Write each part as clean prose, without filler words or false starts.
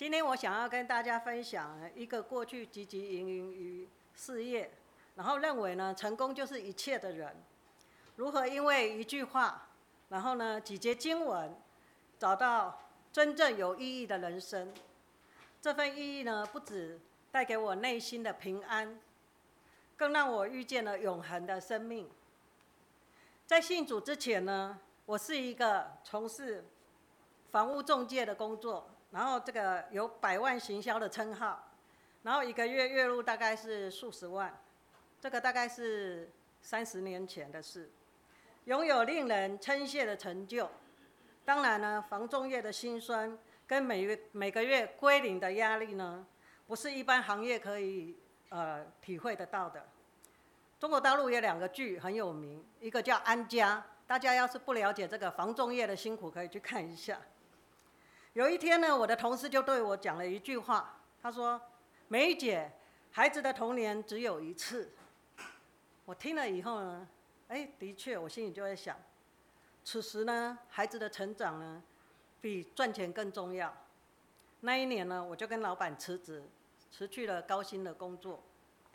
今天我想要跟大家分享一个过去汲汲营营于事业，然后认为呢成功就是一切的人，如何因为一句话，然后呢几节经文，找到真正有意义的人生。这份意义呢，不止带给我内心的平安，更让我遇见了永恒的生命。在信主之前呢，我是一个从事房屋中介的工作，然后这个有百万行销的称号，然后一个月月入大概是数十万，这个大概是30年前的事，拥有令人称羡的成就。当然呢，房仲业的辛酸跟每个月归零的压力呢，不是一般行业可以体会得到的。中国大陆有2个剧很有名，一个叫《安家》，大家要是不了解这个房仲业的辛苦，可以去看一下。有一天呢，我的同事就对我讲了一句话，他说：“梅姐，孩子的童年只有一次。”我听了以后呢，的确，我心里就会想，此时呢，孩子的成长呢，比赚钱更重要。那一年呢，我就跟老板辞职，辞去了高薪的工作。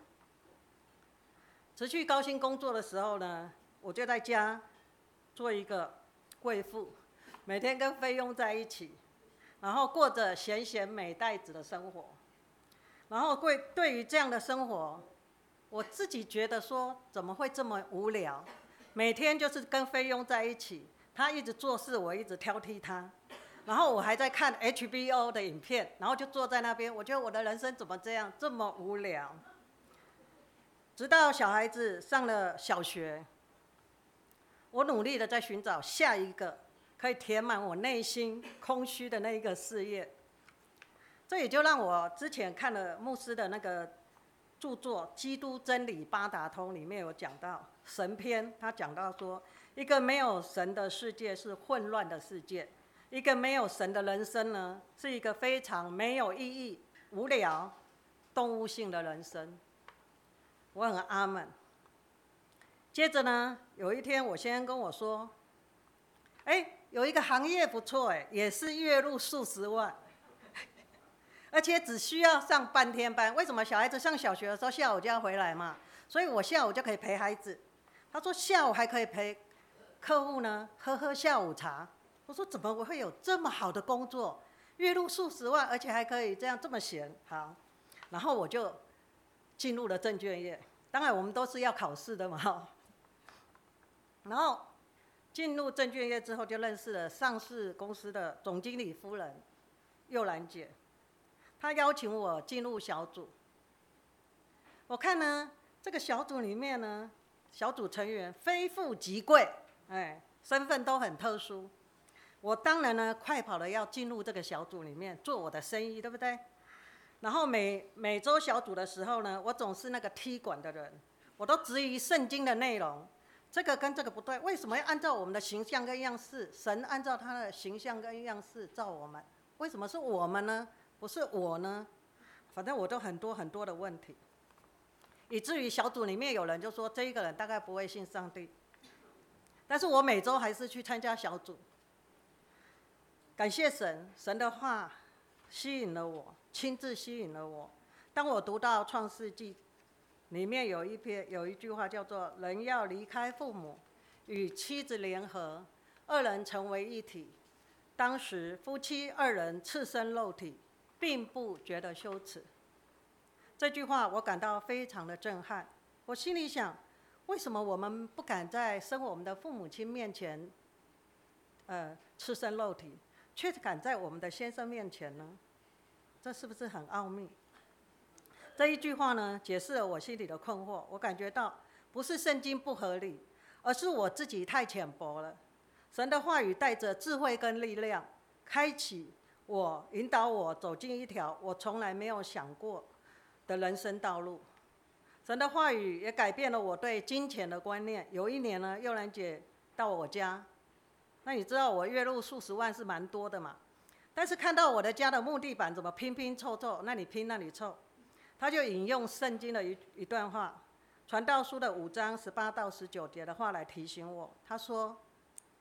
辞去高薪工作的时候呢，我就在家做一个贵妇，每天跟菲佣在一起，然后过着闲闲美袋子的生活。然后对于这样的生活，我自己觉得说，怎么会这么无聊？每天就是跟菲佣在一起，他一直做事，我一直挑剔他。然后我还在看 HBO 的影片，然后就坐在那边，我觉得我的人生怎么这么无聊？直到小孩子上了小学，我努力的在寻找下一个可以填满我内心空虚的那一个事业。这也就让我之前看了牧师的那个著作《基督真理八达通》里面有讲到神篇，他讲到说，一个没有神的世界是混乱的世界，一个没有神的人生呢，是一个非常没有意义、无聊、动物性的人生。我很阿们。接着呢，有一天我先生跟我说，有一个行业不错，也是月入数十万，而且只需要上半天班。为什么？小孩子上小学的时候下午就要回来嘛，所以我下午就可以陪孩子。他说下午还可以陪客户呢喝下午茶。我说怎么我会有这么好的工作，月入数十万，而且还可以这么闲？好，然后我就进入了证券业。当然我们都是要考试的嘛。然后进入证券业之后，就认识了上市公司的总经理夫人佑兰姐。她邀请我进入小组。我看呢，这个小组里面呢，小组成员非富即贵，身份都很特殊。我当然呢，快跑的要进入这个小组里面做我的生意，对不对？然后每周小组的时候呢，我总是那个踢馆的人，我都质疑圣经的内容，这个跟这个不对，为什么要按照我们的形象跟样式？神按照他的形象跟样式造我们，为什么是我们呢？不是我呢？反正我都很多的问题，以至于小组里面有人就说这一个人大概不会信上帝，但是我每周还是去参加小组。感谢神，神的话吸引了我，亲自吸引了我。当我读到创世纪里面有一句话叫做“人要离开父母，与妻子联合，2人成为一体”。当时夫妻2人赤身露体，并不觉得羞耻。这句话我感到非常的震撼。我心里想，为什么我们不敢在生我们的父母亲面前赤身露体，却敢在我们的先生面前呢？这是不是很奥秘？这一句话呢，解释了我心里的困惑。我感觉到不是圣经不合理，而是我自己太浅薄了。神的话语带着智慧跟力量，开启我，引导我走进一条我从来没有想过的人生道路。神的话语也改变了我对金钱的观念。有一年呢，佑兰姐到我家，那你知道我月入数十万是蛮多的嘛，但是看到我的家的木地板怎么拼拼凑凑，那里拼那里凑，他就引用圣经的一段话，传道书的5章18到19节的话来提醒我。他说，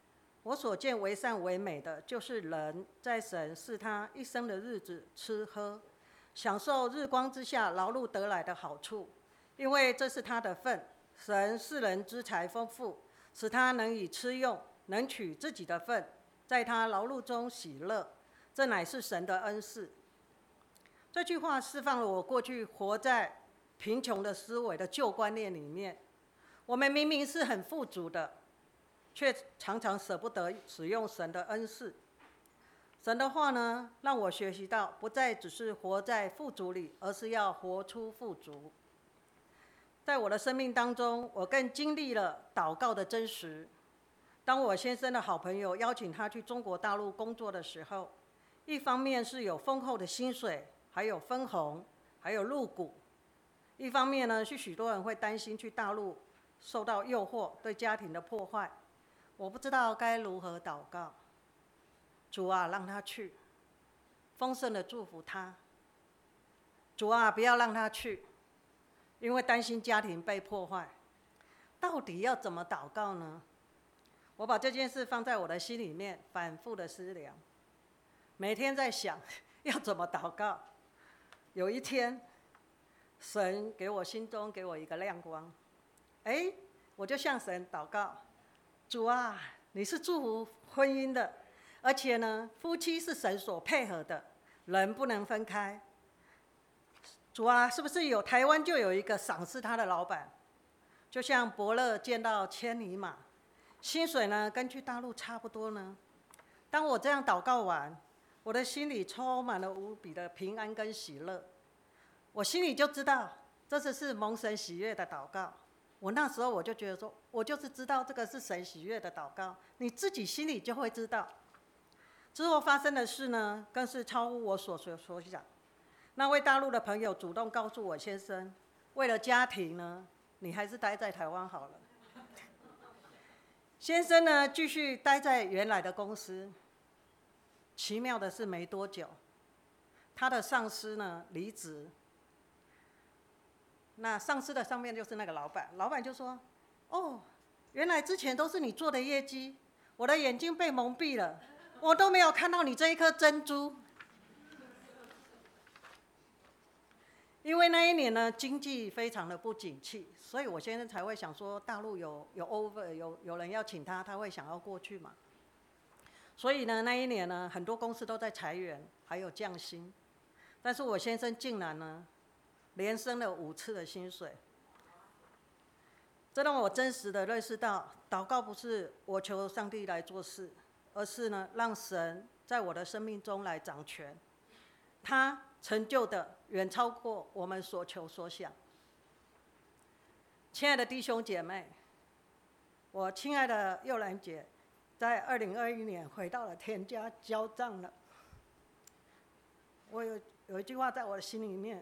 我所见为善为美的，就是人在神是他一生的日子吃喝，享受日光之下劳碌得来的好处，因为这是他的份。神是人资财丰富，使他能以吃用，能取自己的份，在他劳碌中喜乐，这乃是神的恩赐。这句话释放了我过去活在贫穷的思维的旧观念里面。我们明明是很富足的，却常常舍不得使用神的恩赐。神的话呢，让我学习到，不再只是活在富足里，而是要活出富足。在我的生命当中，我更经历了祷告的真实。当我先生的好朋友邀请他去中国大陆工作的时候，一方面是有丰厚的薪水，还有分红，还有入股；一方面呢，是许多人会担心去大陆受到诱惑，对家庭的破坏。我不知道该如何祷告。主啊，让他去，丰盛的祝福他。主啊，不要让他去，因为担心家庭被破坏。到底要怎么祷告呢？我把这件事放在我的心里面，反复的思量，每天在想要怎么祷告。有一天，神给我心中给我一个亮光，我就向神祷告：主啊，你是祝福婚姻的，而且呢，夫妻是神所配合的，人不能分开。主啊，是不是台湾就有一个赏识他的老板，就像伯乐见到千里马，薪水呢跟去大陆差不多呢？当我这样祷告完，我的心里充满了无比的平安跟喜乐。我心里就知道，这是蒙神喜悦的祷告。我那时候我就觉得说，我就是知道这个是神喜悦的祷告，你自己心里就会知道。之后发生的事呢，更是超乎我所想。那位大陆的朋友主动告诉我先生，为了家庭呢，你还是待在台湾好了。先生呢，继续待在原来的公司。奇妙的是，没多久，他的上司呢离职。那上司的上面就是那个老板，老板就说：“哦，原来之前都是你做的业绩，我的眼睛被蒙蔽了，我都没有看到你这一颗珍珠。”因为那一年呢，经济非常的不景气，所以我先生才会想说，大陆有 offer， 有人要请他，他会想要过去嘛。所以呢，那一年呢，很多公司都在裁员，还有降薪，但是我先生竟然呢，连升了5次的薪水。这让我真实的认识到，祷告不是我求上帝来做事，而是呢，让神在我的生命中来掌权。他成就的远超过我们所求所想。亲爱的弟兄姐妹，我亲爱的幼兰姐，在2021年回到了天家交账了。我有一句话在我的心里面，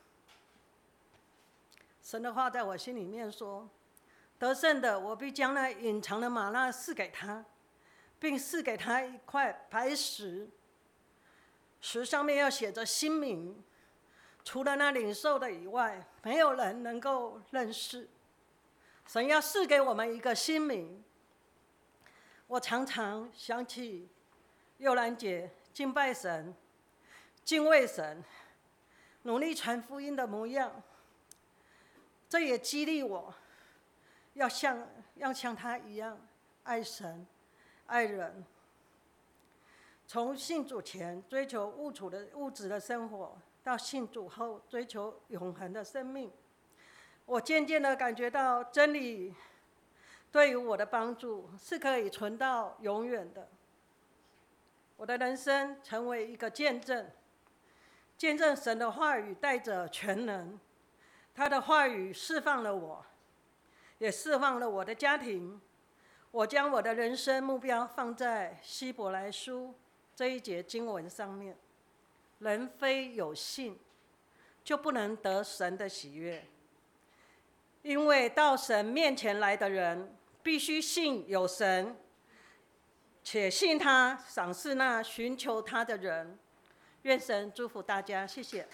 神的话在我心里面说：得胜的，我必将那隐藏的玛纳赐给他，并赐给他一块白石，石上面要写着新名，除了那领受的以外，没有人能够认识。神要赐给我们一个新名。我常常想起幼兰姐敬拜神、敬畏神、努力传福音的模样，这也激励我要像她一样爱神、爱人。从信主前追求物质的生活，到信主后追求永恒的生命，我渐渐地感觉到真理对于我的帮助是可以存到永远的。我的人生成为一个见证，见证神的话语带着全能，他的话语释放了我，也释放了我的家庭。我将我的人生目标放在希伯来书这一节经文上面：人非有信，就不能得神的喜悦。因为到神面前来的人，必须信有神，且信他赏赐那寻求他的人。愿神祝福大家，谢谢。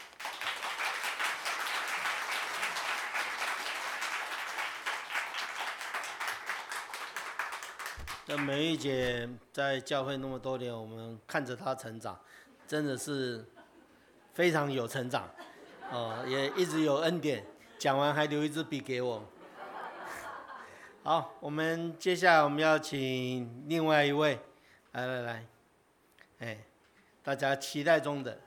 那美玉姐在教会那么多年，我们看着她成长，真的是非常有成长，也一直有恩典。讲完还留一支笔给我。好，我们接下来我们要请另外一位，来，大家期待中的，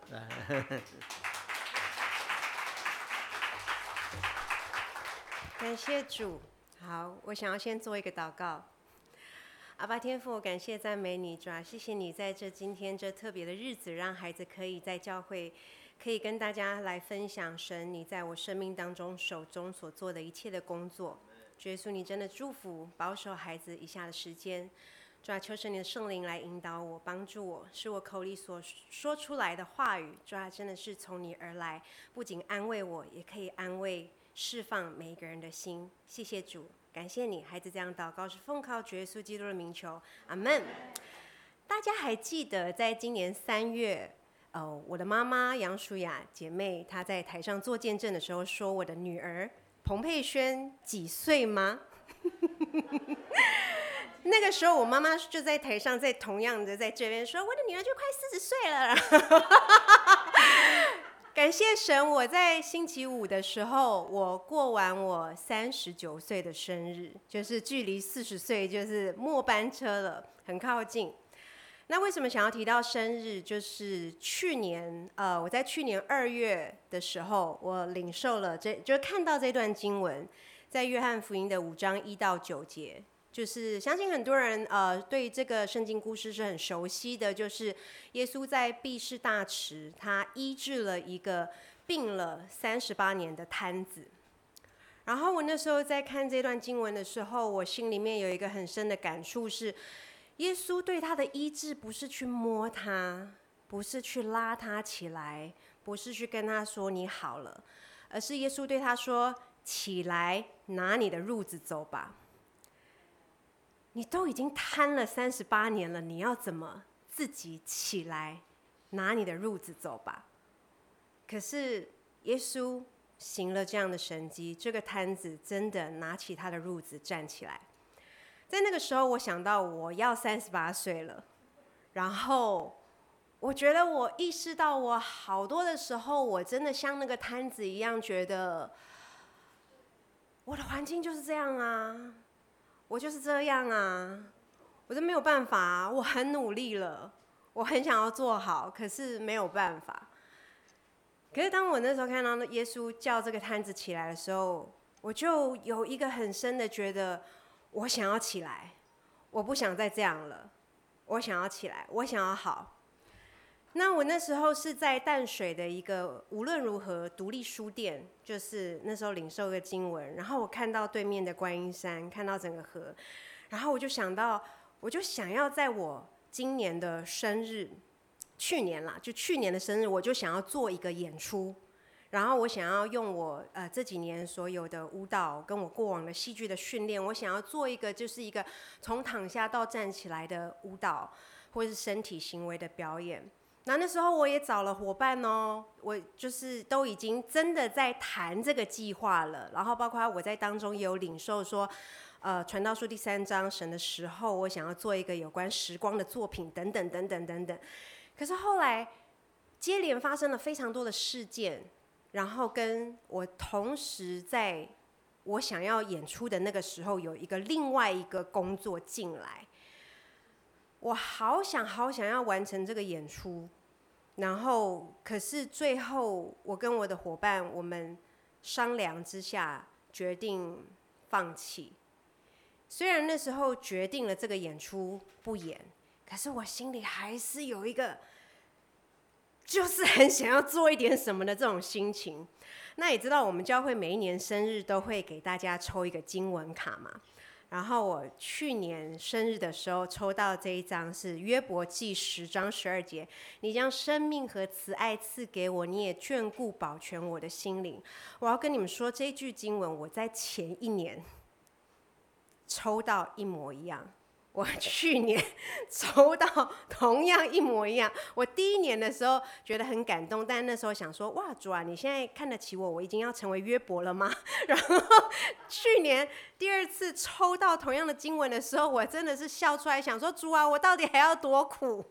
感谢主。好，我想要先做一个祷告。阿爸天父，感谢赞美你，主啊，谢谢你在今天这特别的日子，让孩子可以在教会，可以跟大家来分享神你在我生命当中手中所做的一切的工作。主耶稣，你真的祝福保守孩子以下的时间。主啊，求神你的圣灵来引导我，帮助我，使我口里所说出来的话语，主啊，真的是从你而来，不仅安慰我，也可以安慰释放每一个人的心。谢谢主，感谢你，孩子这样祷告是奉靠主耶稣基督的名求，阿们。大家还记得在今年3月，我的妈妈杨淑雅姐妹她在台上做见证的时候说我的女儿彭佩萱几岁吗？那个时候我妈妈就在台上，在同样的在这边说我的女儿就快40岁了。感谢神，我在星期五的时候，我过完我39岁的生日，就是距离40岁就是末班车了，很靠近。那为什么想要提到生日？就是去年，我在去年2月的时候，我领受了就看到这段经文，在约翰福音的5章1到9节。就是相信很多人对这个圣经故事是很熟悉的，就是耶稣在毕士大池，他医治了一个病了38年的瘫子。然后我那时候在看这段经文的时候，我心里面有一个很深的感触是，耶稣对他的医治不是去摸他，不是去拉他起来，不是去跟他说你好了，而是耶稣对他说：起来，拿你的褥子走吧。你都已经瘫了38年了，你要怎么自己起来拿你的褥子走吧？可是耶稣行了这样的神迹，这个瘫子真的拿起他的褥子站起来。在那个时候，我想到我要38岁了，然后我觉得我意识到我好多的时候，我真的像那个瘫子一样，觉得我的环境就是这样啊。我就是这样啊，我都没有办法啊，我很努力了，我很想要做好，可是没有办法。可是当我那时候看到耶稣叫这个瘫子起来的时候，我就有一个很深的觉得，我想要起来，我不想再这样了，我想要起来，我想要好。那我那时候是在淡水的一个无论如何独立书店，就是那时候领受一个经文，然后我看到对面的观音山，看到整个河，然后我就想到，我就想要在我今年的生日，去年的生日，我就想要做一个演出，然后我想要用我这几年所有的舞蹈跟我过往的戏剧的训练，我想要做一个就是一个从躺下到站起来的舞蹈，或是身体行为的表演。那时候我也找了伙伴哦，我就是都已经真的在谈这个计划了，然后包括我在当中也有领受说，传道书第3章神的时候，我想要做一个有关时光的作品等等等等等等。可是后来接连发生了非常多的事件，然后跟我同时在我想要演出的那个时候，有另外一个工作进来。我好想要完成这个演出，然后可是最后我跟我的伙伴我们商量之下决定放弃。虽然那时候决定了这个演出不演，可是我心里还是有一个就是很想要做一点什么的这种心情。那也知道我们教会每一年生日都会给大家抽一个经文卡嘛，然后我去年生日的时候抽到这一张是约伯记10章12节，你将生命和慈爱赐给我，你也眷顾保全我的心灵。我要跟你们说，这句经文我在前一年抽到一模一样， 我去年抽到同样一模一样。我第一年的时候觉得很感动，但那时候想说，哇，主啊，你现在看得起我，我已经要成为约伯了吗？然后去年第二次抽到同样的经文的时候，我真的是笑出来，想说，主啊，我到底还要多苦？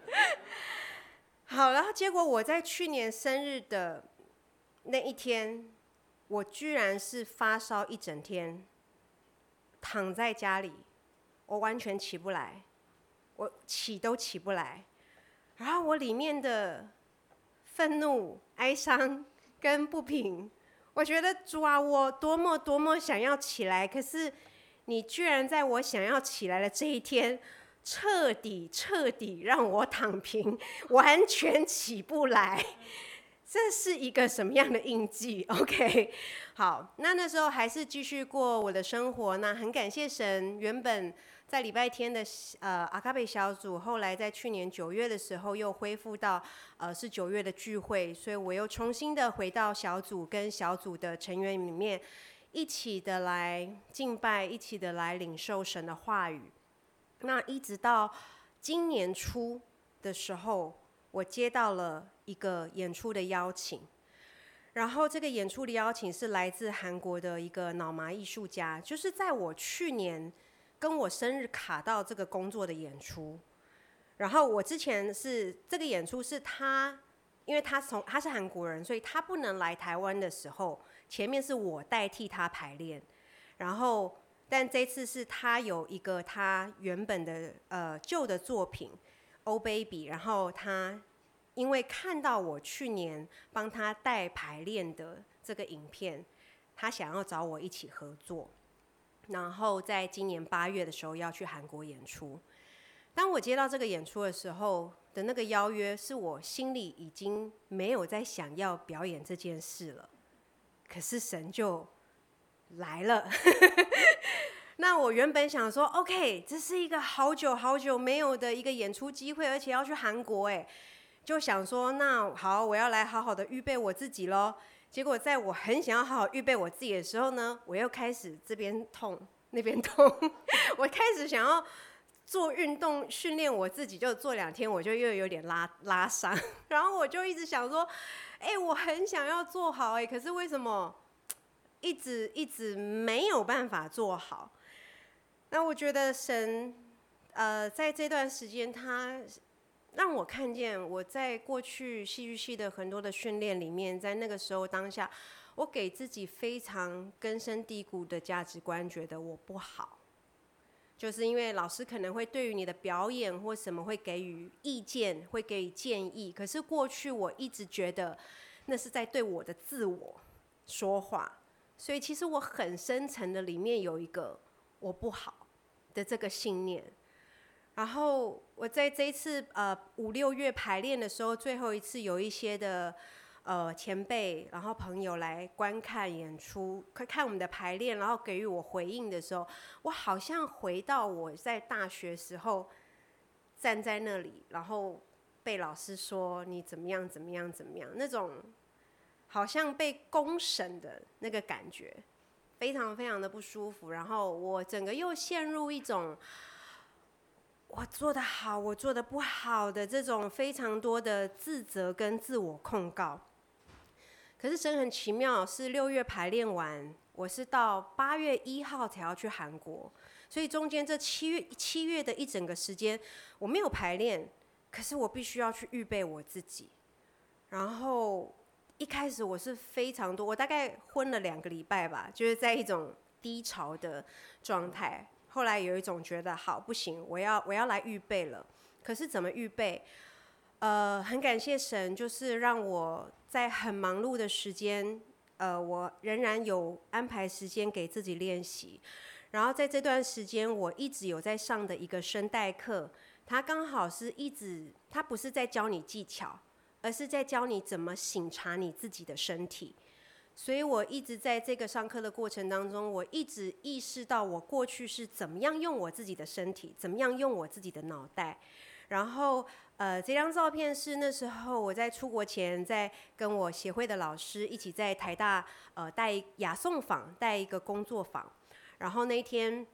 好，然后结果我在去年生日的那一天，我居然是发烧一整天，躺在家里，我完全起不来，我起都起不来。然后我里面的愤怒、哀伤跟不平，我觉得主啊，我多么多么想要起来，可是你居然在我想要起来的这一天，彻底让我躺平，完全起不来。这是一个什么样的印记 ？OK， 好，那时候还是继续过我的生活。那很感谢神，原本在礼拜天的阿卡贝小组，后来在去年9月的时候又恢复到是9月的聚会，所以我又重新的回到小组，跟小组的成员里面一起的来敬拜，一起的来领受神的话语。那一直到今年初的时候，我接到了一个演出的邀请，然后这个演出的邀请是来自韩国的一个脑麻艺术家，就是在我去年跟我生日卡到这个工作的演出。然后我之前是这个演出是他，因为他是韩国人，所以他不能来台湾的时候，前面是我代替他排练，然后但这次是他有一个他原本的旧的作品《Oh Baby》，然后他因为看到我去年帮他带排练的这个影片，他想要找我一起合作，然后在今年8月的时候要去韩国演出。当我接到这个演出的时候的那个邀约，是我心里已经没有在想要表演这件事了，可是神就来了。那我原本想说 OK， 这是一个好久没有的一个演出机会，而且要去韩国，就想说那好，我要来好好的预备我自己咯。结果在我很想要好好预备我自己的时候呢，我又开始这边痛那边痛我开始想要做运动训练我自己，就做2天我就又有点拉伤，然后我就一直想说我很想要做好可是为什么一直没有办法做好。那我觉得神在这段时间他让我看见我在过去戏剧系的很多的训练里面，在那个时候当下我给自己非常根深蒂固的价值观，觉得我不好，就是因为老师可能会对于你的表演或什么会给予意见，会给予建议，可是过去我一直觉得那是在对我的自我说话，所以其实我很深层的里面有一个我不好的这个信念。然后我在这一次5、6月排练的时候，最后一次有一些的前辈然后朋友来观看演出，看我们的排练，然后给予我回应的时候，我好像回到我在大学时候站在那里，然后被老师说你怎么样怎么样怎么样，那种好像被公审的那个感觉，非常非常的不舒服。然后我整个又陷入一种我做得好我做得不好的这种非常多的自责跟自我控告。可是神很奇妙，是6月排练完，我是到8月1号才要去韩国，所以中间这7月的一整个时间我没有排练，可是我必须要去预备我自己。然后一开始我是非常多，我大概昏了2个礼拜吧，就是在一种低潮的状态。后来有一种觉得好不行，我要来预备了。可是怎么预备？很感谢神，就是让我在很忙碌的时间，我仍然有安排时间给自己练习。然后在这段时间，我一直有在上的一个声带课，它刚好是它不是在教你技巧，而是在教你怎么省察你自己的身体。所以我一直在这个上课的过程当中，我一直意识到我过去是怎么样用我自己的身体，怎么样用我自己的脑袋。然后这张照片是那时候我在出国前，在跟我协会的老师一起在台大带雅颂坊带一个工作坊。然后那一天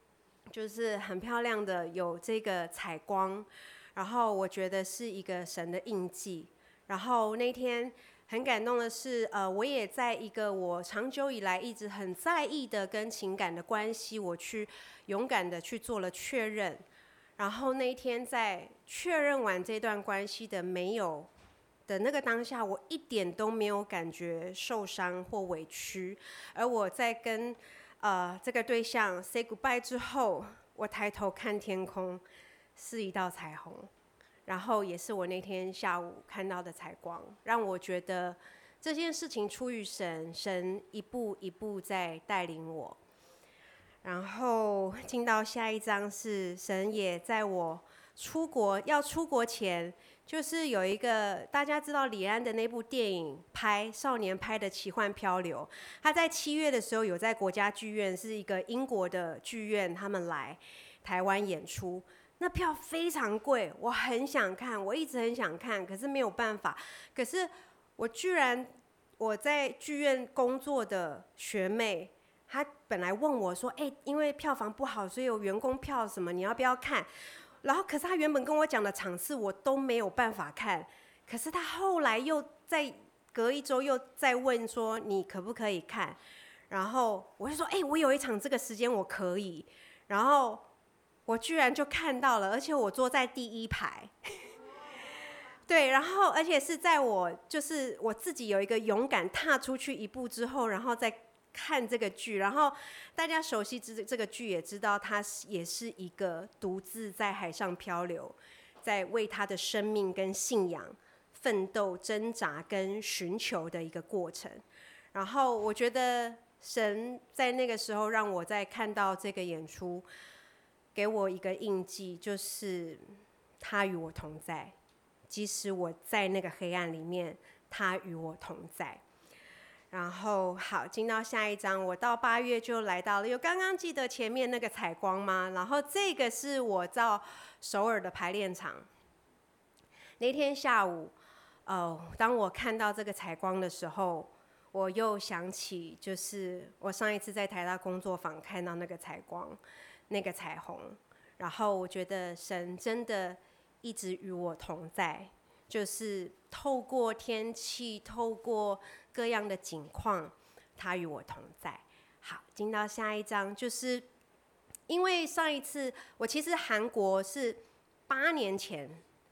就是很漂亮的有这个采光，然后我觉得是一个神的印记。然后那天很感动的是，我也在一个我长久以来一直很在意的跟情感的关系，我去勇敢的去做了确认。然后那一天在确认完这段关系的没有的那个当下，我一点都没有感觉受伤或委屈。而我在跟这个对象 say goodbye 之后，我抬头看天空，是一道彩虹，然后也是我那天下午看到的彩光，让我觉得这件事情出于神，神一步一步在带领我。然后进到下一章是神也在我要出国前，就是有一个大家知道李安的那部电影少年拍的奇幻漂流，他在7月的时候有在国家剧院，是一个英国的剧院，他们来台湾演出，那票非常贵，我很想看，我一直很想看，可是没有办法。可是我在剧院工作的学妹，她本来问我说：“因为票房不好，所以有员工票什么，你要不要看？”然后，可是她原本跟我讲的场次我都没有办法看。可是她后来又在隔1周又再问说：“你可不可以看？”然后我就说：“我有一场这个时间我可以。”然后我居然就看到了，而且我坐在第1排。对，然后而且是在就是我自己有一个勇敢踏出去一步之后，然后再看这个剧，然后大家熟悉这个剧也知道，它也是一个独自在海上漂流，在为他的生命跟信仰奋斗、挣扎跟寻求的一个过程。然后我觉得神在那个时候让我在看到这个演出，给我一个印记，就是他与我同在，即使我在那个黑暗里面，他与我同在。然后好，进到下一章，我到8月就来到了，有刚刚记得前面那个采光吗？然后这个是我到首尔的排练场。那天下午，当我看到这个采光的时候，我又想起，就是我上一次在台大工作坊看到那个采光，那个彩虹，然后我觉得神真的一直与我同在，就是透过天气，透过各样的景况，他与我同在。好，进到下一章，就是因为上一次我其实韩国是8年前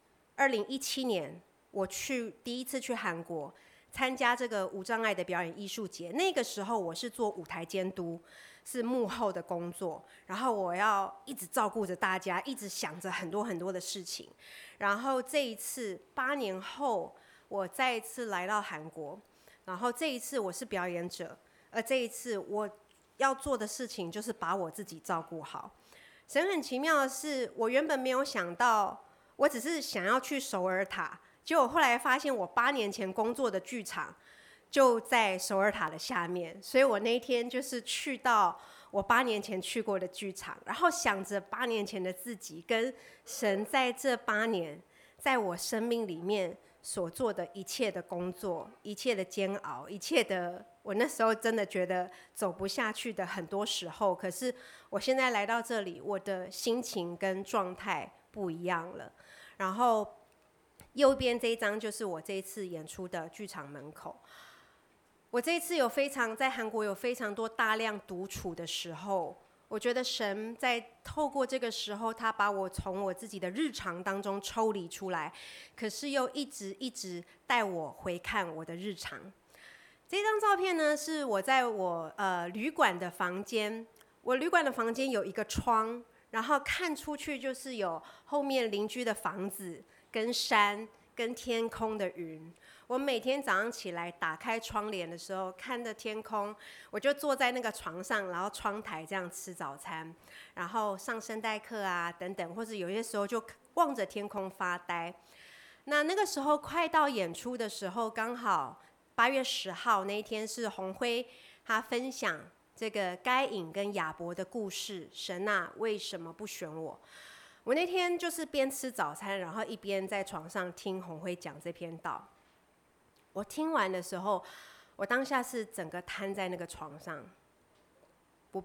，2017年我第一次去韩国参加这个无障碍的表演艺术节，那个时候我是做舞台监督，是幕后的工作，然后我要一直照顾着大家，一直想着很多很多的事情。然后这一次8年后，我再一次来到韩国，然后这一次我是表演者，而这一次我要做的事情就是把我自己照顾好。神很奇妙的是，我原本没有想到，我只是想要去首尔塔，结果后来发现我8年前工作的剧场就在首尔塔的下面，所以我那一天就是去到我8年前去过的剧场，然后想着8年前的自己跟神在这8年在我生命里面所做的一切的工作，一切的煎熬，一切的我那时候真的觉得走不下去的很多时候，可是我现在来到这里，我的心情跟状态不一样了。然后右边这一张就是我这一次演出的剧场门口。我这一次在韩国有非常多大量独处的时候，我觉得神在透过这个时候，他把我从我自己的日常当中抽离出来，可是又一直带我回看我的日常。这张照片呢，是我在我旅馆的房间，我旅馆的房间有一个窗，然后看出去就是有后面邻居的房子跟山跟天空的云。我每天早上起来打开窗帘的时候，看着天空，我就坐在那个床上，然后窗台这样吃早餐，然后上圣代课啊等等，或者有些时候就望着天空发呆。那个时候快到演出的时候，刚好8月10号那一天是洪辉他分享这个该隐跟亚伯的故事，神啊为什么不选我？我那天就是边吃早餐，然后一边在床上听洪辉讲这篇道。我听完的时候，我当下是整个瘫在那个床上，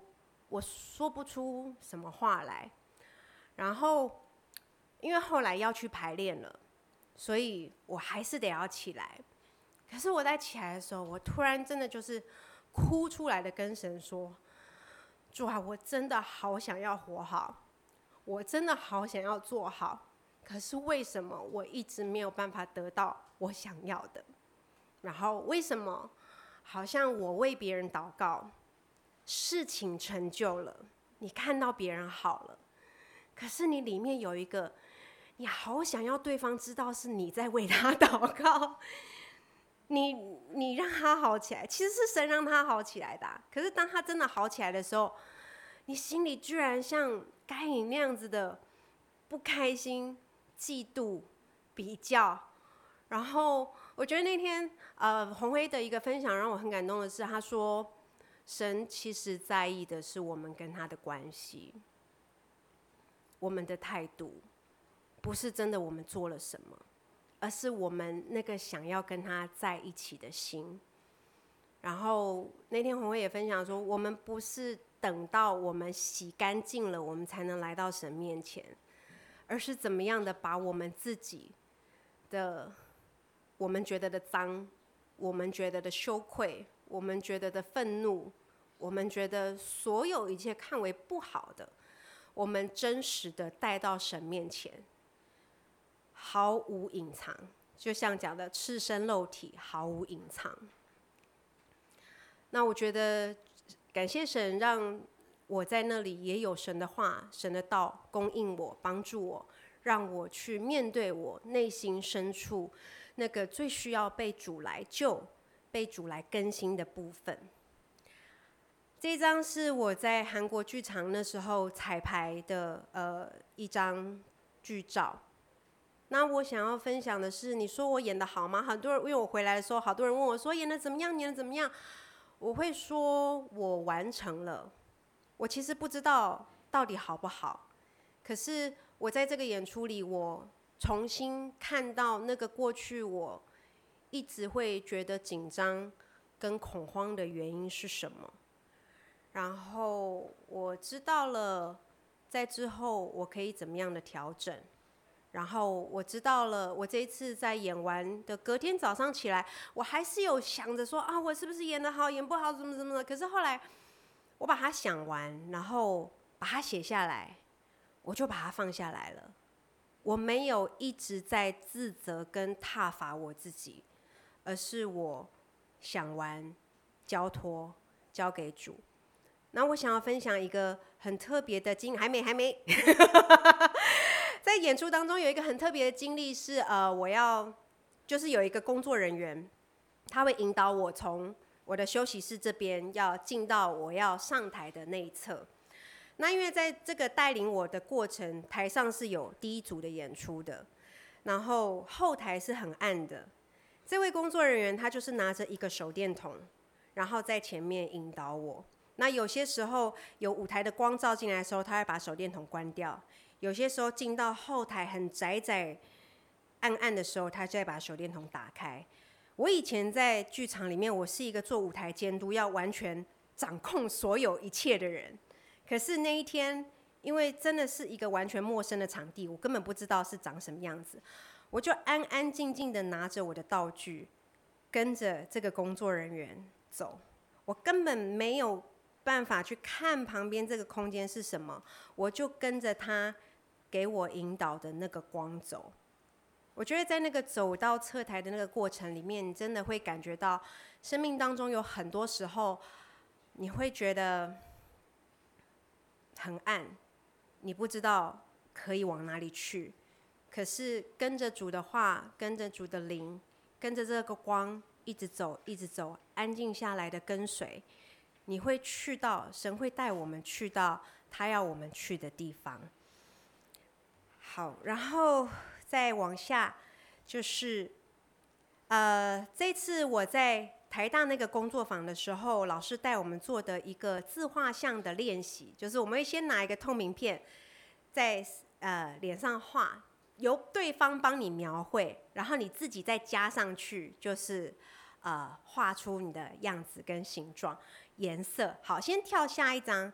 我说不出什么话来。然后因为后来要去排练了，所以我还是得要起来。可是我在起来的时候，我突然真的就是哭出来的，跟神说：主啊，我真的好想要活好，我真的好想要做好，可是为什么我一直没有办法得到我想要的？然后为什么好像我为别人祷告，事情成就了，你看到别人好了，可是你里面有一个，你好想要对方知道是你在为他祷告，你让他好起来，其实是神让他好起来的可是当他真的好起来的时候，你心里居然像该隐那样子的不开心、嫉妒、比较。然后我觉得那天洪辉的一个分享让我很感动的是，他说神其实在意的是我们跟他的关系，我们的态度，不是真的我们做了什么，而是我们那个想要跟他在一起的心。然后那天洪辉也分享说，我们不是等到我们洗干净了我们才能来到神面前，而是怎么样的把我们自己的我们觉得的脏，我们觉得的羞愧，我们觉得的愤怒，我们觉得所有一切看为不好的，我们真实的带到神面前，毫无隐藏，就像讲的赤身露体，毫无隐藏。那我觉得感谢神，让我在那里也有神的话、神的道供应我、帮助我，让我去面对我内心深处那个最需要被主来救、被主来更新的部分。这一张是我在韩国剧场那时候彩排的一张剧照。那我想要分享的是，你说我演得好吗？很多人因为我回来的时候，好多人问我说演得怎么样？演得怎么样？我会说我完成了。我其实不知道到底好不好，可是我在这个演出里，我重新看到那个过去我一直会觉得紧张跟恐慌的原因是什么。然后我知道了，在之后我可以怎么样的调整。然后我知道了，我这一次在演完的隔天早上起来，我还是有想着说啊，我是不是演得好，演不好，怎么的。可是后来我把它想完，然后把它写下来，我就把它放下来了。我没有一直在自责跟挞伐我自己，而是我想完，交托，交给主。那我想要分享一个很特别的经历，还没在演出当中有一个很特别的经历是，就是有一个工作人员，他会引导我从我的休息室这边要进到我要上台的那一侧。那因为在这个带领我的过程，台上是有第一组的演出的，然后后台是很暗的。这位工作人员他就是拿着一个手电筒，然后在前面引导我。那有些时候有舞台的光照进来的时候，他会把手电筒关掉。有些时候进到后台很窄暗的时候，他就会把手电筒打开。我以前在剧场里面，我是一个做舞台监督，要完全掌控所有一切的人。可是那一天，因为真的是一个完全陌生的场地，我根本不知道是长什么样子，我就安安静静的拿着我的道具，跟着这个工作人员走。我根本没有办法去看旁边这个空间是什么，我就跟着他给我引导的那个光走。我觉得在那个走到侧台的那个过程里面，你真的会感觉到生命当中有很多时候你会觉得很暗，你不知道可以往哪里去，可是跟着主的话，跟着主的灵，跟着这个光一直走一直走，安静下来的跟随，你会去到神会带我们去到他要我们去的地方。好，然后再往下就是这次我在台大那个工作坊的时候，老师带我们做的一个自画像的练习，就是我们会先拿一个透明片在脸上画，由对方帮你描绘，然后你自己再加上去，就是画出你的样子跟形状颜色。好，先跳下一张。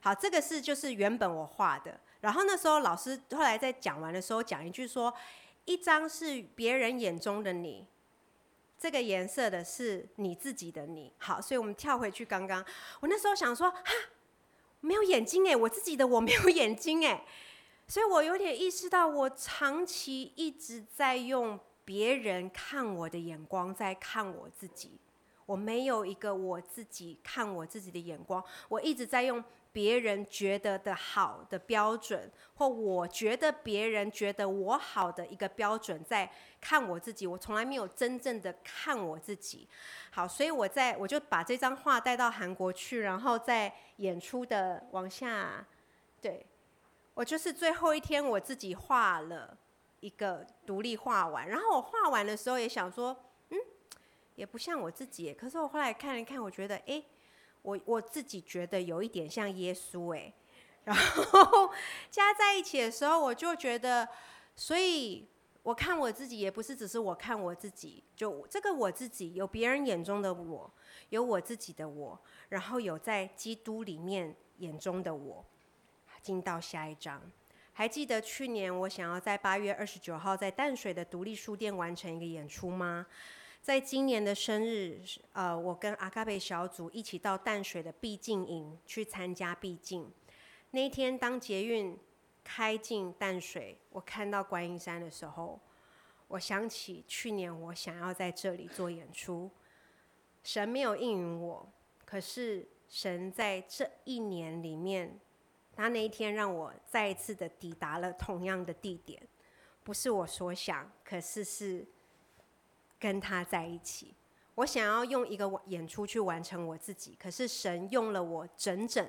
好，这个就是原本我画的。然后那时候老师后来在讲完的时候讲一句说，一张是别人眼中的你，这个颜色的是你自己的你。好，所以我们跳回去刚刚，我那时候想说，哈，没有眼睛哎，我自己的我没有眼睛哎，所以我有点意识到，我长期一直在用别人看我的眼光在看我自己，我没有一个我自己看我自己的眼光，我一直在用别人觉得的好的标准，或我觉得别人觉得我好的一个标准在看我自己，我从来没有真正的看我自己。好，所以我就把这张画带到韩国去，然后在演出的往下，对，我就是最后一天我自己画了一个独立画完，然后我画完的时候也想说，也不像我自己耶，可是我后来看了看，我觉得，我自己觉得有一点像耶稣哎，然后加在一起的时候，我就觉得，所以我看我自己也不是只是我看我自己，就这个我自己有别人眼中的我，有我自己的我，然后有在基督里面眼中的我。进到下一章，还记得去年我想要在8月29号在淡水的独立书店完成一个演出吗？在今年的生日，我跟阿卡贝小组一起到淡水的毕竟营去参加毕竟。那一天，当捷运开进淡水，我看到观音山的时候，我想起去年我想要在这里做演出，神没有应允我，可是神在这一年里面，他那一天让我再一次的抵达了同样的地点，不是我所想，可是是跟他在一起。我想要用一个演出去完成我自己，可是神用了我整整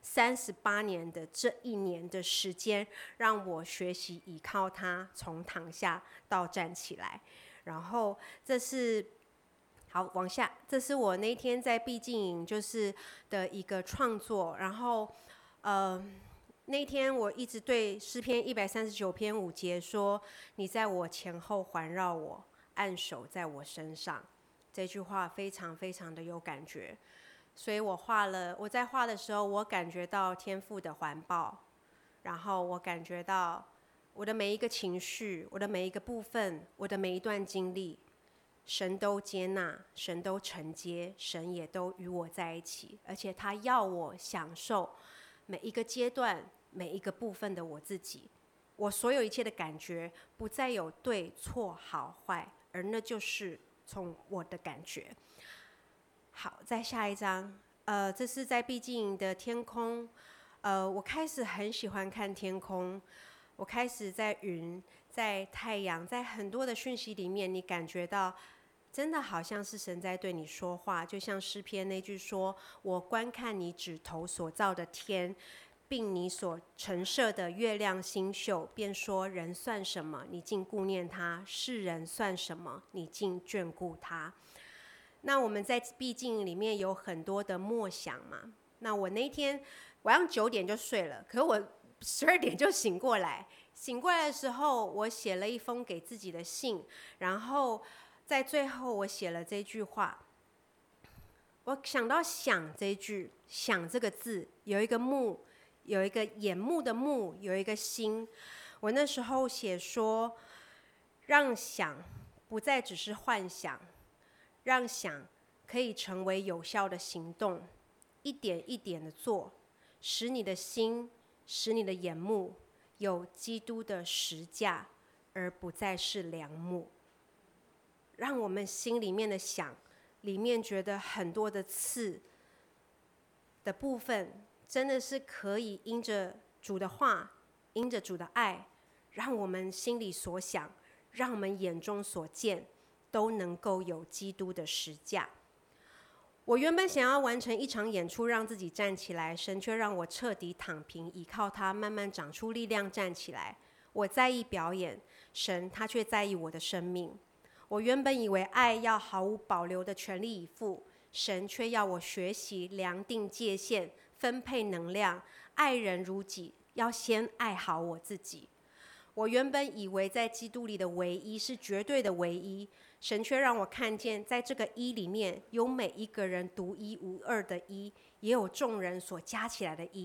38年的这一年的时间，让我学习依靠他，从躺下到站起来。然后这是好往下，这是我那天在毕竟营就是的一个创作。然后那天我一直对诗篇139篇5节说：“你在我前后环绕我，按手在我身上。”这句话非常非常的有感觉，所以我在画的时候，我感觉到天父的环抱，然后我感觉到我的每一个情绪，我的每一个部分，我的每一段经历，神都接纳，神都承接，神也都与我在一起，而且他要我享受每一个阶段，每一个部分的我自己。我所有一切的感觉不再有对错好坏，而那就是从我的感觉。好，再下一张，这是在毕竟营的天空。我开始很喜欢看天空，我开始在云，在太阳，在很多的讯息里面，你感觉到真的好像是神在对你说话，就像诗篇那句说：“我观看你指头所造的天，并你所陈设的月亮星宿，便说人算什么，你竟顾念他；世人算什么，你竟眷顾他。”那我们在毕竟里面有很多的默想嘛。那我那天晚上9点就睡了，可是我12点就醒过来。醒过来的时候，我写了一封给自己的信，然后在最后我写了这句话。我想到想这句，想这个字，有一个目，有一个眼目的目，有一个心。我那时候写说，让想不再只是幻想，让想可以成为有效的行动，一点一点的做，使你的心，使你的眼目有基督的实价，而不再是梁木。让我们心里面的想，里面觉得很多的刺的部分，真的是可以因着主的话，因着主的爱，让我们心里所想，让我们眼中所见，都能够有基督的实价。我原本想要完成一场演出，让自己站起来，神却让我彻底躺平，依靠他慢慢长出力量站起来。我在意表演，神他却在意我的生命。我原本以为爱要毫无保留的全力以赴，神却要我学习量定界限，分配能量，爱人如己，要先爱好我自己。我原本以为在基督里的唯一是绝对的唯一，神却让我看见，在这个一里面有每一个人独一无二的一，也有众人所加起来的一。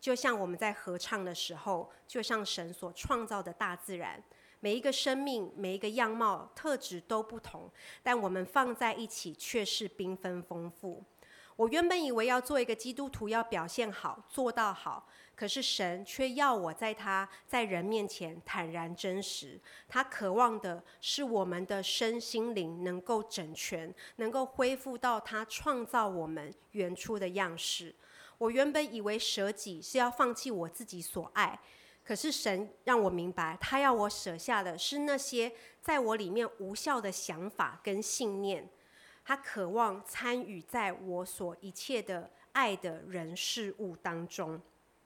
就像我们在合唱的时候，就像神所创造的大自然，每一个生命、每一个样貌、特质都不同，但我们放在一起却是缤纷丰富。我原本以为要做一个基督徒，要表现好、做到好，可是神却要我在人面前坦然真实。他渴望的是我们的身心灵能够整全，能够恢复到他创造我们原初的样式。我原本以为舍己是要放弃我自己所爱，可是神让我明白，他要我舍下的是那些在我里面无效的想法跟信念。他渴望参与在我所一切的爱的人事物当中。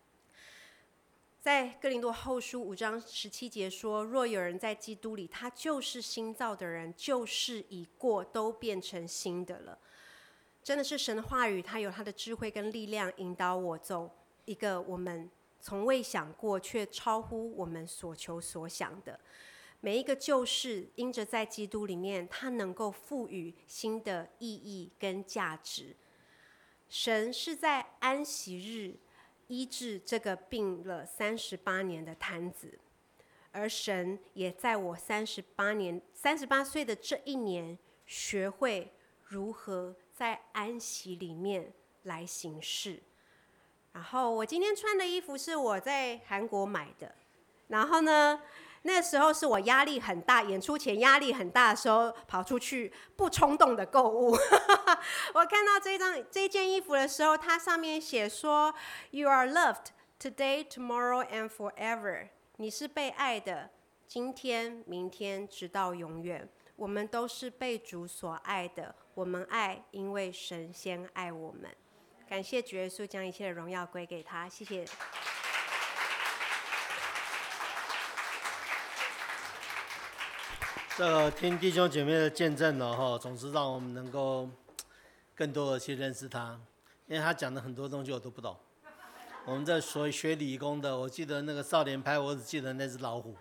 在哥林多后书5章17节说，若有人在基督里，他就是新造的人，旧事已过，都变成新的了。真的是神的话语，他有他的智慧跟力量引导我走一个我们从未想过却超乎我们所求所想的。每一个旧事因着在基督里面，它能够赋予新的意义跟价值。神是在安息日医治这个病了38年的瘫子，而神也在我38岁的这一年，学会如何在安息里面来行事。然后我今天穿的衣服是我在韩国买的，然后呢，那时候是我压力很大，演出前压力很大的时候，跑出去不冲动的购物。我看到这件衣服的时候，它上面写说 "You are loved today, tomorrow, and forever"， 你是被爱的，今天、明天，直到永远。我们都是被主所爱的，我们爱，因为神先爱我们。感谢主耶稣将一切的荣耀归给他，谢谢。 这个听弟兄姐妹的见证呢，总是让我们能够更多的去认识他，因为他讲的很多东西我都不懂。我们这所以学理工的，我记得那个少年派，我只记得那只老虎。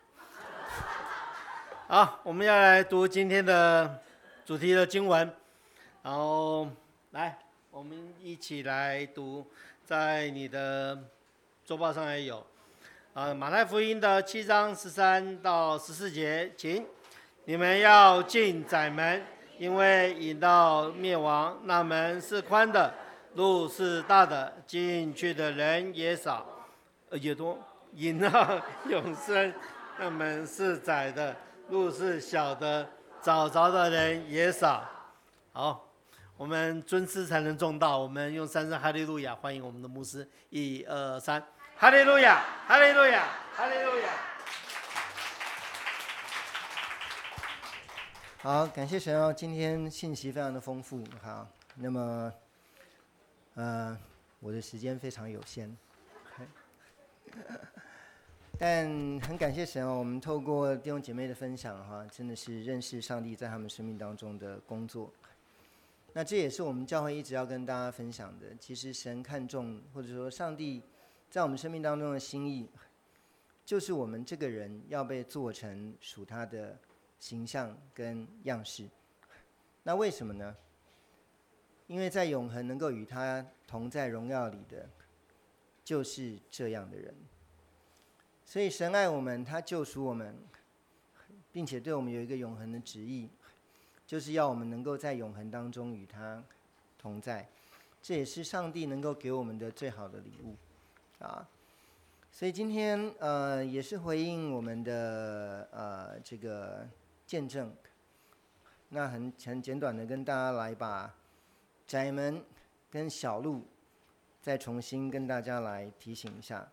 好，我们要来读今天的主题的经文，然后来，我们一起来读，在你的周报上也有，马太福音的7章13到14节，请。你们要进窄门，因为引到灭亡，那门是宽的，路是大的，进去的人也少，也多；引到永生，那门是窄的，路是小的，找着的人也少。好，我们尊师才能重道，我们用3声哈利路亚欢迎我们的牧师，1、2、3，哈利路亚，哈利路亚，哈利路亚。 好，感谢神哦，今天信息非常的丰富。好，那么，我的时间非常有限，但很感谢神哦，我们透过弟兄姐妹的分享哈，真的是认识上帝在他们生命当中的工作。那这也是我们教会一直要跟大家分享的。其实神看重，或者说上帝在我们生命当中的心意，就是我们这个人要被做成属他的形象跟样式。那为什么呢？因为在永恒能够与他同在荣耀里的，就是这样的人。所以神爱我们，他救赎我们，并且对我们有一个永恒的旨意，就是要我们能够在永恒当中与他同在。这也是上帝能够给我们的最好的礼物啊。所以今天也是回应我们的这个见证，那很简短的跟大家来把窄门跟小路再重新跟大家来提醒一下。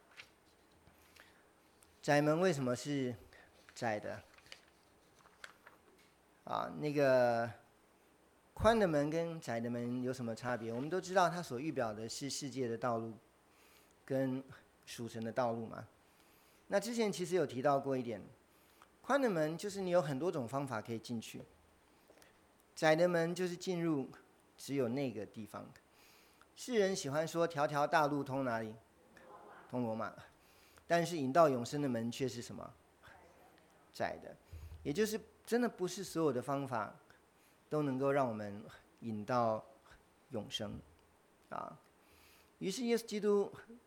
窄门为什么是窄的？那个宽的门跟窄的门有什么差别？我们都知道它所预表的是世界的道路跟属神的道路嘛。那之前其实有提到过一点，宽的门就是你有很多种方法可以进去，窄的门就是进入只有那个地方。世人喜欢说条条大路通哪里？通罗马。但是引到永生的门却是什么？窄的。也就是真的不是所有的方法都能够让我们引到永生啊。于是耶稣基督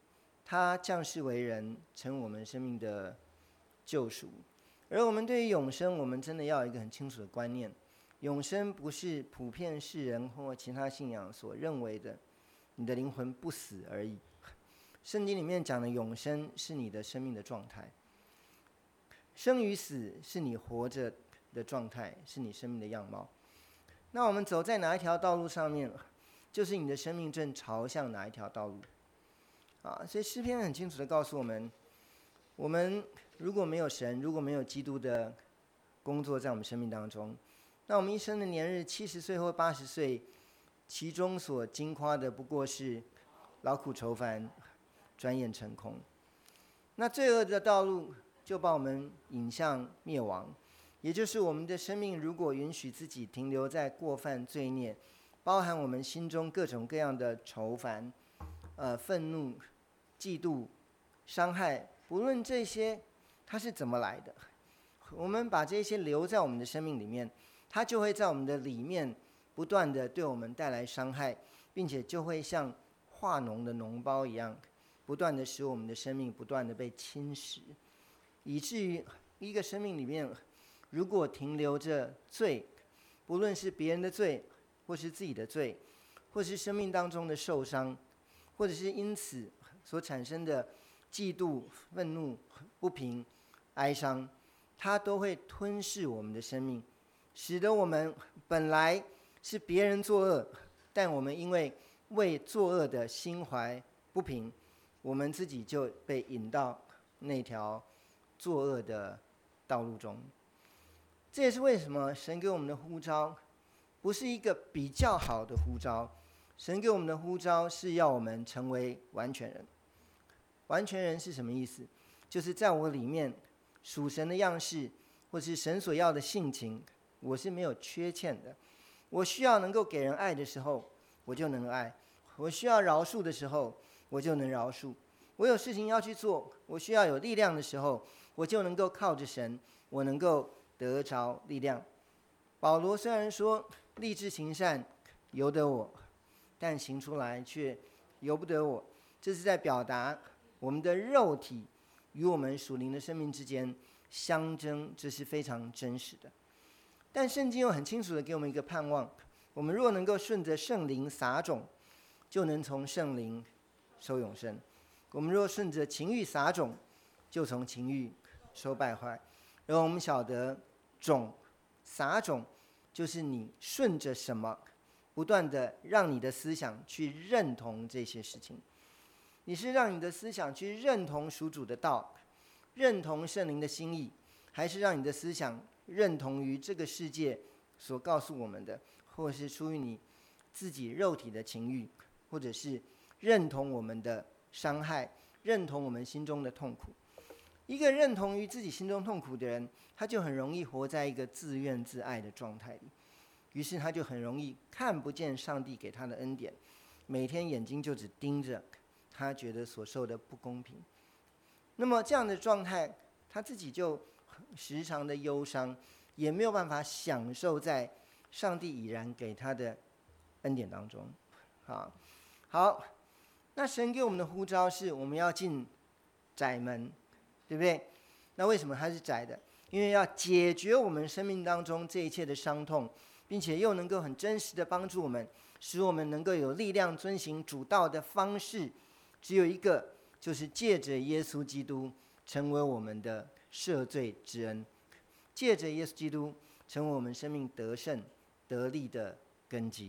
他降世为人，成我们生命的救赎。而我们对于永生，我们真的要有一个很清楚的观念，永生不是普遍世人或其他信仰所认为的你的灵魂不死而已。圣经里面讲的永生是你的生命的状态，生与死是你活着的状态，是你生命的样貌。那我们走在哪一条道路上面，就是你的生命正朝向哪一条道路所以诗篇很清楚地告诉我们，我们如果没有神，如果没有基督的工作在我们生命当中，那我们一生的年日70岁或80岁，其中所经夸的不过是劳苦愁烦，转眼成空。那罪恶的道路就把我们引向灭亡，也就是我们的生命如果允许自己停留在过犯罪孽，包含我们心中各种各样的愁烦、愤怒、嫉妒、伤害，不论这些它是怎么来的，我们把这些留在我们的生命里面，它就会在我们的里面不断的对我们带来伤害，并且就会像化脓的脓包一样，不断的使我们的生命不断的被侵蚀，以至于一个生命里面如果停留着罪，不论是别人的罪，或是自己的罪，或是生命当中的受伤，或者是因此所产生的嫉妒、愤怒、不平、哀伤，它都会吞噬我们的生命，使得我们本来是别人作恶，但我们因为作恶的心怀不平，我们自己就被引到那条作恶的道路中。这也是为什么神给我们的呼召不是一个比较好的呼召，神给我们的呼召是要我们成为完全人。完全人是什么意思？就是在我里面属神的样式，或是神所要的性情，我是没有缺欠的。我需要能够给人爱的时候，我就能爱；我需要饶恕的时候，我就能饶恕；我有事情要去做，我需要有力量的时候，我就能够靠着神，我能够得着力量。保罗虽然说立志行善由得我，但行出来却由不得我，这是在表达我们的肉体与我们属灵的生命之间相争，这是非常真实的。但圣经又很清楚的给我们一个盼望，我们若能够顺着圣灵撒种，就能从圣灵收永生；我们若顺着情欲撒种，就从情欲收败坏。而我们晓得撒种就是你顺着什么，不断的让你的思想去认同这些事情。你是让你的思想去认同属主的道，认同圣灵的心意，还是让你的思想认同于这个世界所告诉我们的，或是出于你自己肉体的情欲，或者是认同我们的伤害，认同我们心中的痛苦。一个认同于自己心中痛苦的人，他就很容易活在一个自怨自艾的状态里，于是他就很容易看不见上帝给他的恩典，每天眼睛就只盯着他觉得所受的不公平。那么这样的状态，他自己就时常的忧伤，也没有办法享受在上帝已然给他的恩典当中。好，那神给我们的呼召是我们要进窄门，对不对？那为什么它是窄的？因为要解决我们生命当中这一切的伤痛，并且又能够很真实的帮助我们，使我们能够有力量遵行主道的方式，只有一个，就是借着耶稣基督成为我们的赦罪之恩，借着耶稣基督成为我们生命得胜得力的根基。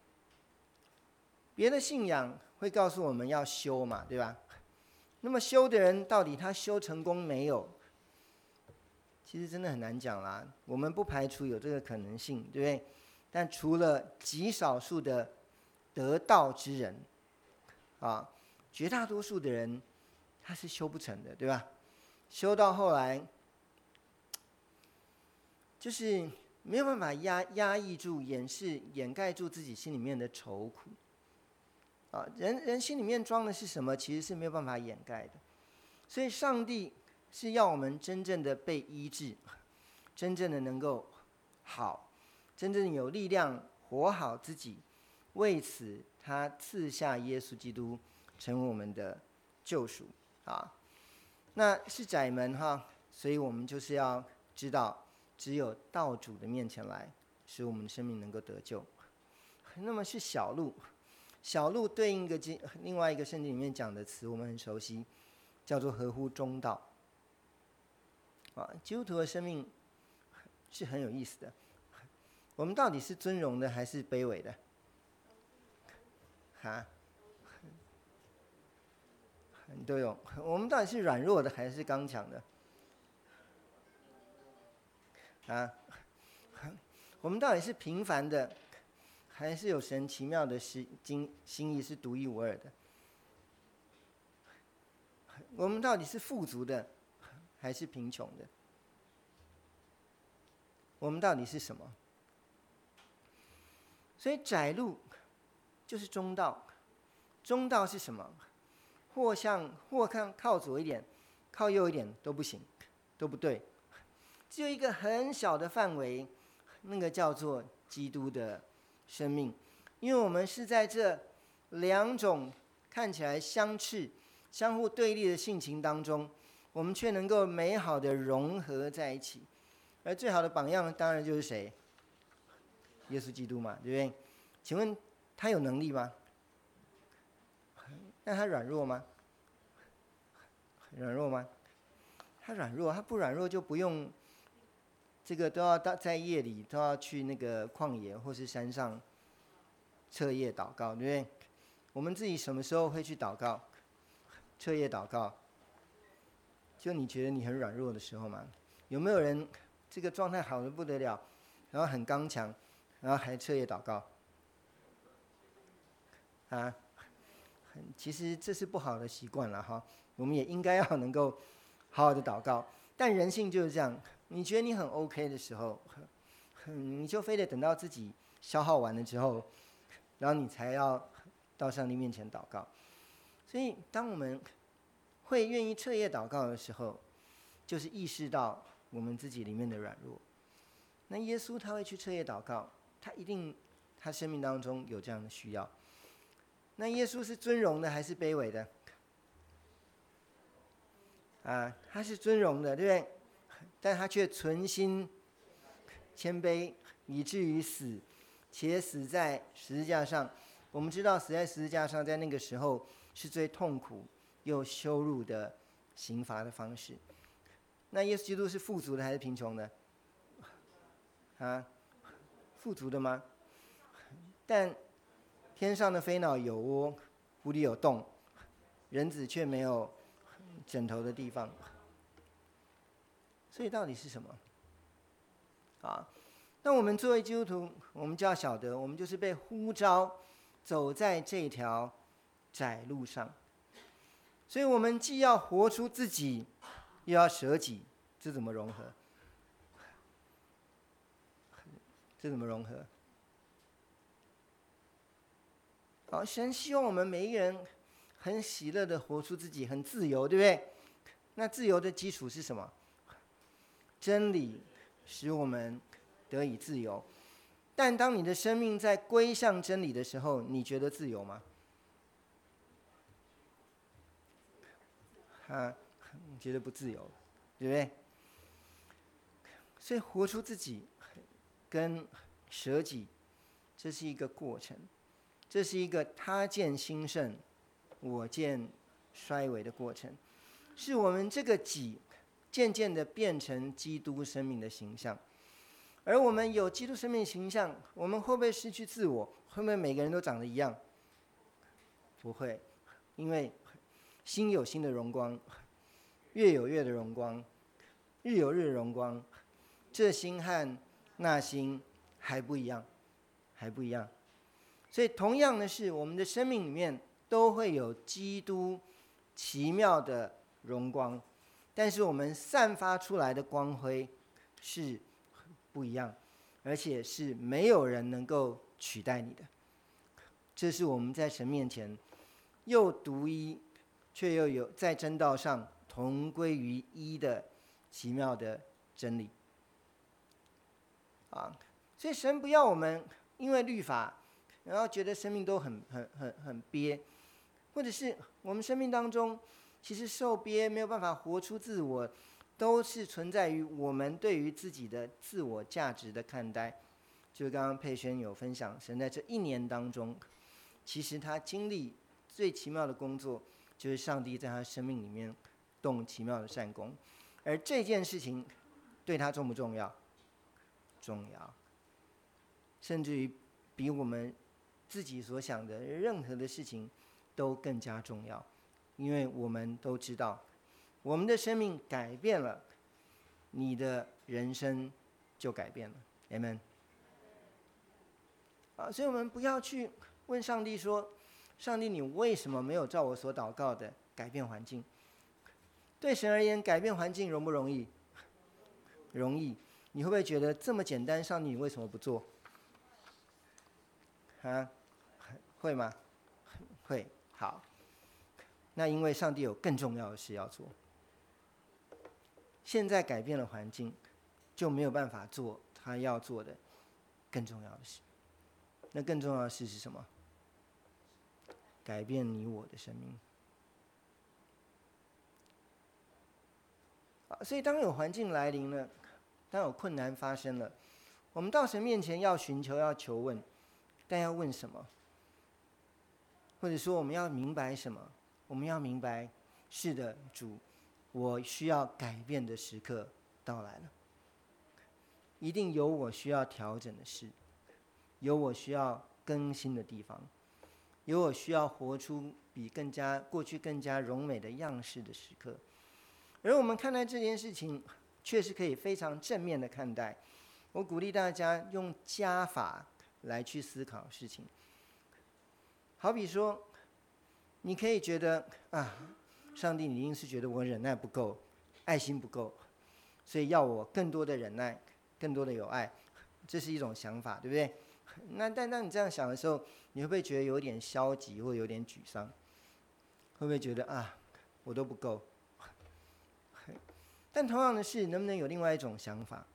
别的信仰会告诉我们要修嘛，对吧？那么修的人到底他修成功没有？其实真的很难讲啦。我们不排除有这个可能性，对不对？但除了极少数的得道之人绝大多数的人他是修不成的，对吧？修到后来就是没有办法压抑住、掩盖住自己心里面的愁苦人心里面装的是什么，其实是没有办法掩盖的。所以上帝是要我们真正的被医治，真正的能够好，真正有力量活好自己。为此他赐下耶稣基督成为我们的救赎啊。那是窄门哈，所以我们就是要知道，只有到主的面前来，使我们的生命能够得救。那么是小路，小路对应另外一个圣经里面讲的词，我们很熟悉，叫做合乎中道。基督徒的生命是很有意思的。我们到底是尊荣的还是卑微的？都有。我们到底是软弱的还是刚强的？我们到底是平凡的，还是有神奇妙的心意是独一无二的？我们到底是富足的，还是贫穷的？我们到底是什么？所以窄路就是中道。中道是什么？或靠左一点，靠右一点都不行，都不对。只有一个很小的范围，那个叫做基督的生命。因为我们是在这两种看起来相斥、相互对立的性情当中，我们却能够美好的融合在一起。而最好的榜样当然就是谁？耶稣基督嘛，对不对？请问他有能力吗？那他软弱吗？软弱吗？他软弱，他不软弱就不用这个都要在夜里都要去那个旷野或是山上彻夜祷告，对不对？我们自己什么时候会去祷告？彻夜祷告，就你觉得你很软弱的时候吗？有没有人这个状态好得不得了，然后很刚强，然后还彻夜祷告？其实这是不好的习惯了哈。我们也应该要能够好好的祷告，但人性就是这样。你觉得你很 OK 的时候，你就非得等到自己消耗完了之后，然后你才要到上帝面前祷告。所以，当我们会愿意彻夜祷告的时候，就是意识到我们自己里面的软弱。那耶稣他会去彻夜祷告，他生命当中有这样的需要。那耶稣是尊荣的还是卑微的？他是尊荣的，对不对？但他却存心谦卑，以至于死，且死在十字架上。我们知道死在十字架上，在那个时候是最痛苦又羞辱的刑罚的方式。那耶稣基督是富足的还是贫穷的？富足的吗？但天上的飞鸟有窝，湖里有洞，人子却没有枕头的地方。所以到底是什么？那我们作为基督徒，我们就要晓得，我们就是被呼召走在这条窄路上。所以我们既要活出自己，又要舍己，这怎么融合？这怎么融合？神希望我们每一个人很喜乐的活出自己，很自由，对不对？那自由的基础是什么？真理使我们得以自由。但当你的生命在归向真理的时候，你觉得自由吗？你觉得不自由，对不对？所以活出自己跟舍己，这是一个过程。这是一个他见兴盛，我见衰微的过程，是我们这个己渐渐的变成基督生命的形象。而我们有基督生命形象，我们会不会失去自我？会不会每个人都长得一样？不会，因为心有心的荣光，月有月的荣光，日有日的荣光，这心和那心还不一样，还不一样。所以同样的是，我们的生命里面都会有基督奇妙的荣光，但是我们散发出来的光辉是不一样，而且是没有人能够取代你的。这是我们在神面前又独一，却又有在真道上同归于一的奇妙的真理。所以神不要我们因为律法，然后觉得生命都很憋， 或者是我们生命当中其实受憋没有办法活出自我，都是存在于我们对于自己的自我价值的看待。就刚刚佩轩有分享，神在这1年当中，其实他经历最奇妙的工作，就是上帝在他生命里面动奇妙的善功。而这件事情对他重不重要？重要，甚至于比我们自己所想的任何的事情都更加重要。因为我们都知道，我们的生命改变了，你的人生就改变了。 Amen。 所以我们不要去问上帝说，上帝你为什么没有照我所祷告的改变环境？对神而言，改变环境容不容易？容易。你会不会觉得这么简单，上帝你为什么不做？会吗？会。好，那因为上帝有更重要的事要做。现在改变了环境，就没有办法做他要做的更重要的事。那更重要的事是什么？改变你我的生命。所以当有环境来临了，当有困难发生了，我们到神面前要寻求，要求问，但要问什么？或者说我们要明白什么？我们要明白，是的，主，我需要改变的时刻到来了。一定有我需要调整的事，有我需要更新的地方，有我需要活出比过去更加荣美的样式的时刻。而我们看待这件事情，确实可以非常正面的看待。我鼓励大家用加法来去思考事情。好比说，你可以觉得上帝你一定是觉得我忍耐不够，爱心不够，所以要我更多的忍耐，更多的有爱，这是一种想法，对不对？但当你这样想的时候，你会不会觉得有点消极或有点沮丧？会不会觉得我都不够？但同样的是，能不能有另外一种想法？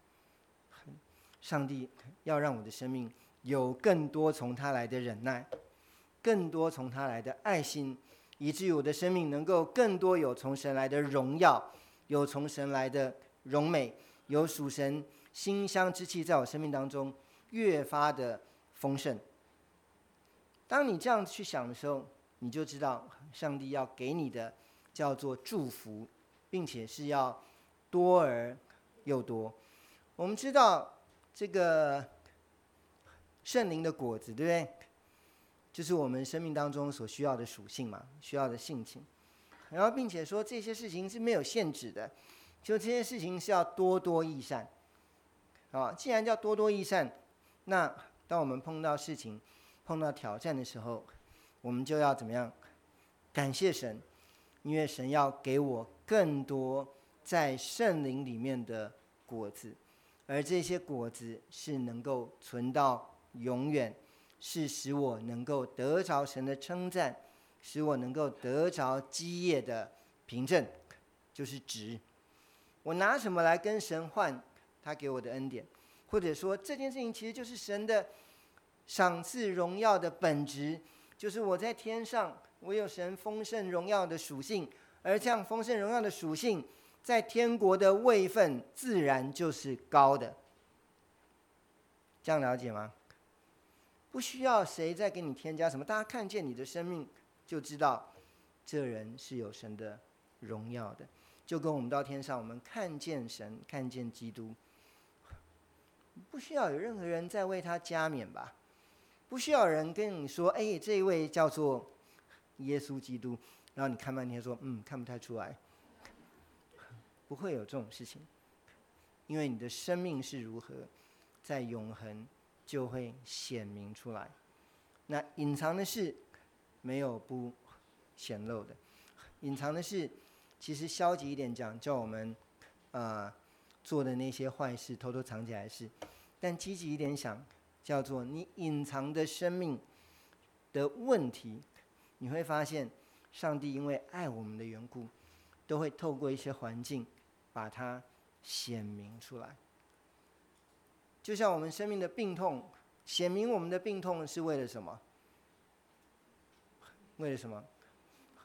上帝要让我的生命有更多从他来的忍耐，更多从他来的爱心，以至于我的生命能够更多有从神来的荣耀，有从神来的荣美，有属神馨香之气在我生命当中越发的丰盛。当你这样去想的时候，你就知道上帝要给你的叫做祝福，并且是要多而又多。我们知道这个圣灵的果子，对不对？就是我们生命当中所需要的属性嘛，需要的性情。然后并且说这些事情是没有限制的，就这些事情是要多多益善。既然叫多多益善，那当我们碰到事情、碰到挑战的时候，我们就要怎么样？感谢神，因为神要给我更多在圣灵里面的果子，而这些果子是能够存到永远，是使我能够得着神的称赞，使我能够得着基业的凭证，就是值。我拿什么来跟神换他给我的恩典？或者说这件事情其实就是神的赏赐荣耀的本质，就是我在天上，我有神丰盛荣耀的属性，而这样丰盛荣耀的属性在天国的位分自然就是高的。这样了解吗？不需要谁再给你添加什么，大家看见你的生命就知道这人是有神的荣耀的。就跟我们到天上，我们看见神，看见基督，不需要有任何人再为他加冕吧，不需要有人跟你说这一位叫做耶稣基督，然后你看半天说看不太出来，不会有这种事情。因为你的生命是如何，在永恒就会显明出来。那隐藏的事没有不显露的，隐藏的事其实消极一点讲，叫我们做的那些坏事偷偷藏起来的事，但积极一点想，叫做你隐藏的生命的问题，你会发现上帝因为爱我们的缘故，都会透过一些环境把它显明出来。就像我们生命的病痛，显明我们的病痛是为了什么？为了什么？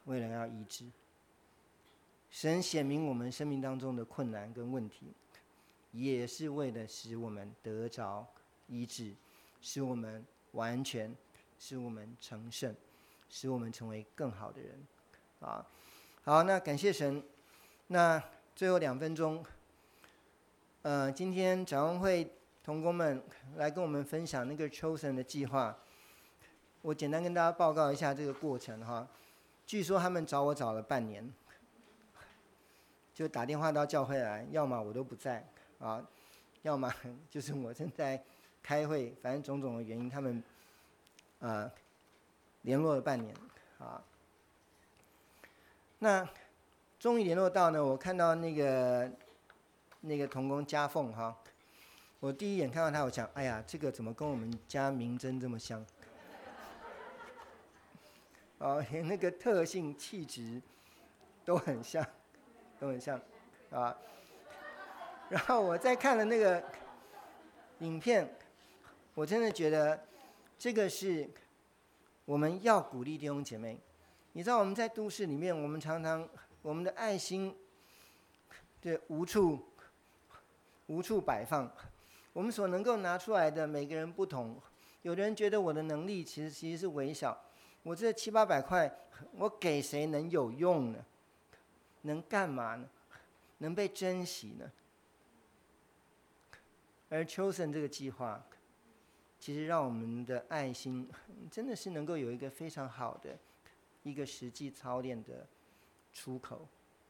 为了要医治。神显明我们生命当中的困难跟问题，也是为了使我们得着医治，使我们完全，使我们成圣，使我们成为更好的人。啊，好，那感谢神。那最后2分钟，今天展望会同工们来跟我们分享那个 Chosen 的计划。我简单跟大家报告一下这个过程哈。据说他们找我找了半年，就打电话到教会来，要么我都不在啊，要么就是我正在开会，反正种种的原因，他们联络了半年啊。那终于联络到呢，我看到那个同工嘉凤哈，我第一眼看到他，我想，哎呀，这个怎么跟我们家明真这么像？连那个特性、气质都很像，啊。然后我再看了那个影片，我真的觉得这个是我们要鼓励弟兄姐妹。你知道我们在都市里面，我们常常我们的爱心对无处摆放，我们所能够拿出来的每个人不同。有的人觉得我的能力其实是微小，我这700-800块，我给谁能有用呢？能干嘛呢？能被珍惜呢？而 Chosen 这个计划，其实让我们的爱心真的是能够有一个非常好的一个实际操练的出口。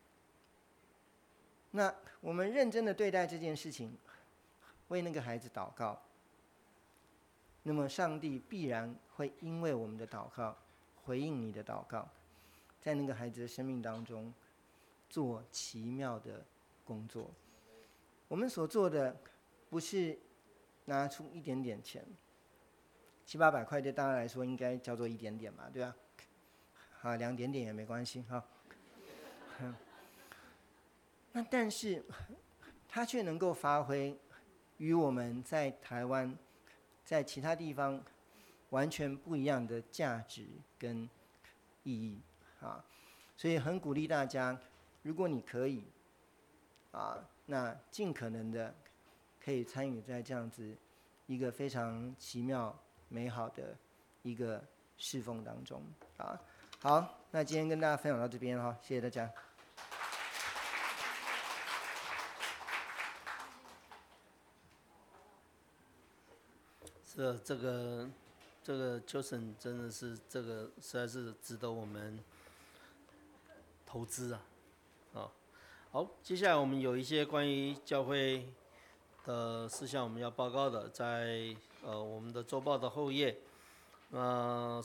那我们认真的对待这件事情，为那个孩子祷告，那么上帝必然会因为我们的祷告回应你的祷告，在那个孩子的生命当中做奇妙的工作。我们所做的不是拿出一点点钱，700-800块对大家来说应该叫做一点点嘛，对吧？2点点也没关系哈。那但是它却能够发挥与我们在台湾在其他地方完全不一样的价值跟意义啊。所以很鼓励大家，如果你可以那尽可能的可以参与在这样子一个非常奇妙美好的一个侍奉当中啊。好，那今天跟大家分享到这边哈，谢谢大家。 这个Chosen 真的是这个实在是值得我们投资啊。好，接下来我们有一些关于教会的事项我们要报告的，在我们的周报的后页。